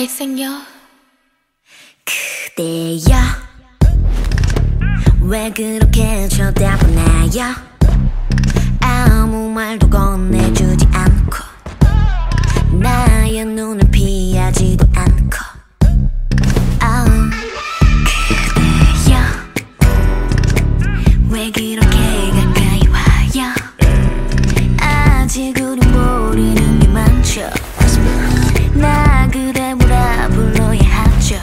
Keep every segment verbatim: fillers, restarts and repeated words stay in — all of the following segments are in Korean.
잘생겨 그대여 왜 그렇게 쳐다보나요? 아무 말도 건네주지 않고 나의 눈을 피하지도 않고 oh, 그대여 왜 그렇게 가까이 와요? 아직 우리 모르는 게 많죠. 나 그대 뭐라 불러야 하죠.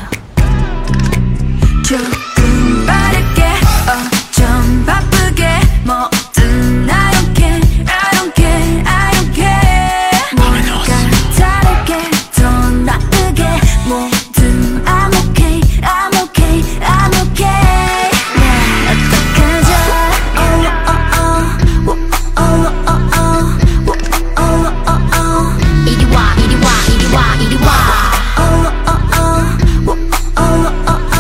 조금 빠르게 어, 좀 바쁘게 뭐든 I don't care I don't care I don't care 뭔가 다르게 더 나쁘게 뭐든 I'm okay I'm okay I'm okay 나 어떡하죠 oh, oh, oh, oh, oh, oh, oh, oh, oh, oh, oh. 이리 와 이리 와 이리 와 이리 와 oh, oh, oh, oh, oh, oh, oh.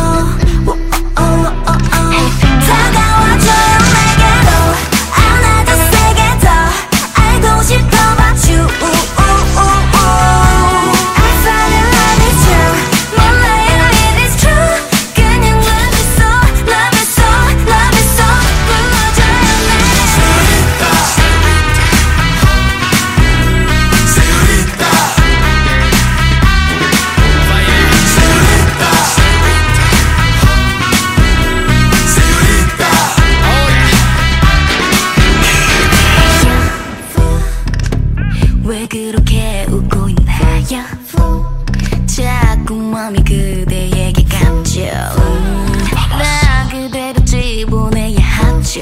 왜 그렇게 웃고 있나요? 자꾸 맘이 그대에게 감죠. 음, 나 그대로 집어내야 하죠.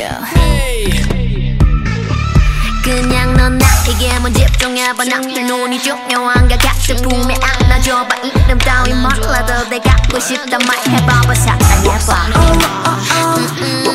그냥 넌 나에게만 집중해봐. 나의 눈이 중요한가 같은 품에 안아줘봐. 이름 따위 몰라도 내 갖고 싶단 말 해봐봐. 사랑해봐. oh, oh, oh.